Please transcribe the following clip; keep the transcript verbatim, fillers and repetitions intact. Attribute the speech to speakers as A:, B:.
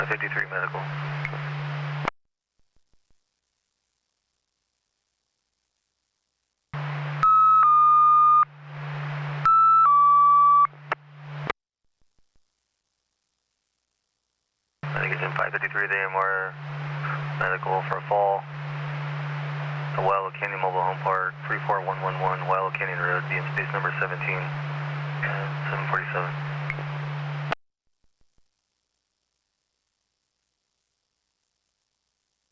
A: fifty-three medical. I think it's in five fifty-three, the A M R medical for a fall. The Wildwood Canyon Mobile Home Park, three four one one one, Wildwood Canyon Road, D M space number seventeen, uh, seven forty-seven.